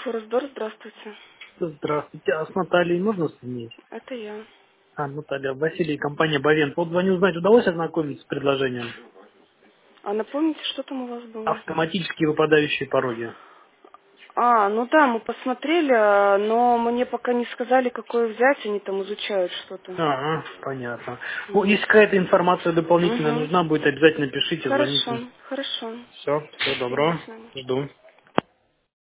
Форсдор, здравствуйте. Здравствуйте. А с Натальей можно соединить? Это я. Наталья, Василий, компания Бавен. Вот звоню узнать, удалось ознакомиться с предложением? А напомните, что там у вас было? Автоматически выпадающие пороги. Ну да, мы посмотрели, но мне пока не сказали, какое взять, они там изучают что-то. Понятно. Ну, Вот. если какая-то информация дополнительная Угу. нужна будет, обязательно пишите, звоните. Хорошо, хорошо. Все, всего Спасибо, до доброго. свидания. Жду.